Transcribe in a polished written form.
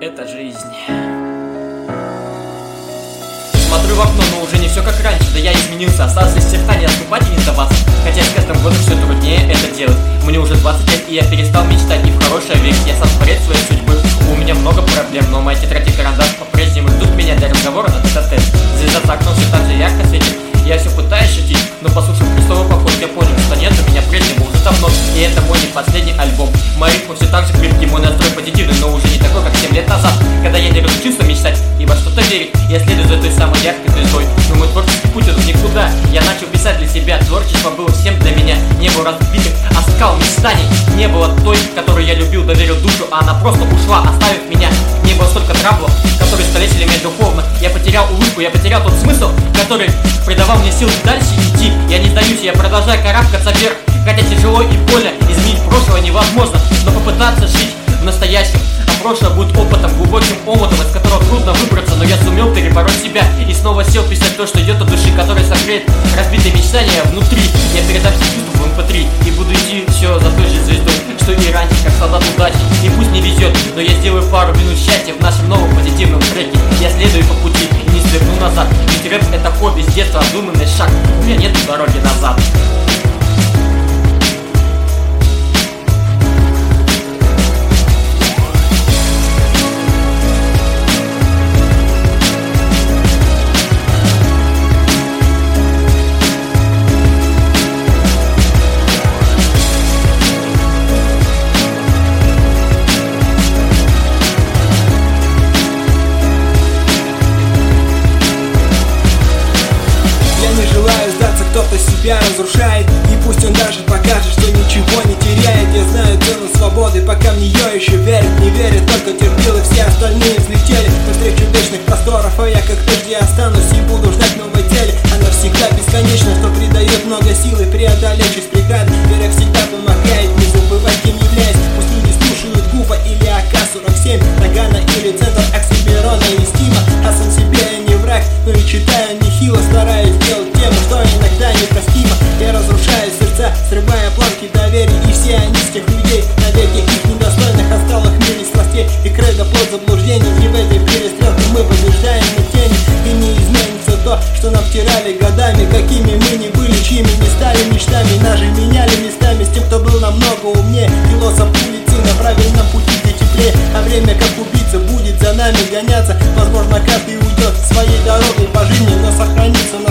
Это жизнь. Смотрю в окно, но уже не все как раньше. Да я изменился, осталось из сердца не отступать и не сдаваться. Хотя с каждым годом все труднее это делать. Мне уже 20 лет, и я перестал мечтать. И в хорошее верить, я сам творец своей судьбы. У меня много проблем, но моя тетрадь и карандаш по-прежнему ждут меня для разговора на тет-а-тет. Звезда за окном все так же ярко светит. Я все пытаюсь шутить, но послушав крестовый поход, я понял, что нет у меня прежнего уже давно. И это мой не последний альбом. Мои ритмы все так же крепкий, мой настрой позитивный, но уже не такой, как 7 лет назад, когда я не разучился мечтать и во что-то верить. Я следую за той самой яркой звездой, но мой творческий путь идет никуда. Я начал писать для себя, творчество было всем для меня. Не было разбитых, а скал мечтаний. Не было той, которую я любил, доверил душу, а она просто ушла, оставив меня. Не было столько траблов, которые искалечили меня духовно. Я потерял улыбку, я потерял тот смысл, который придавал мне сил дальше идти. Я не сдаюсь, я продолжаю карабкаться вверх. Хотя тяжело и больно, изменить прошлое невозможно, но попытаться жить в настоящем. А прошлое будет опытом, глубоким омутом, из которого трудно выбраться. Но я сумел перебороть себя и снова сел писать то, что идет от души, которое согреет разбитые мечтания внутри. Я передам все чувства в MP3 и буду идти все за той же звездой, что и раньше, как солдат удачи. И пусть не везет, но я сделаю пару минут счастья в нашем новом позитивном треке. Я следую по пути и не сверну назад, ведь рэп это хобби с детства, обдуманный шаг. У меня нет дороги назад. Кто-то себя разрушает, и пусть он даже покажет, что ничего не теряет. Я знаю цену свободы, пока в нее еще верят. Не верят только терпилы, все остальные взлетели навстречу вечных просторов, а я как прежде останусь и буду ждать новой цели. Она всегда бесконечна, что придает много силы преодолеть через преграды. Вера всегда помогает не забывать, кем являюсь. Пусть люди слушают Гуфа или АК-47, Нагана или центр Оксимирона и Стима. А сам себе я не враг, но и читаю нехило, стараюсь делать тему, что иногда непростимо. Я разрушаю сердца, срывая планки доверия, и все они с тех людей, навеки их недостойных, осталых в мире сластей и кредо плод заблуждений. И в этой перестрелке мы побеждаем на тени, и не изменится то, что нам втирали годами. Какими мы не были, чьими не стали мечтами, нас же меняли местами с тем, кто был намного умнее. Философ улицы на правильном пути, где теплее, а время как убийца будет за нами гоняться. Возможно, каждый уйдет своей дорогой по жизни, но сохранится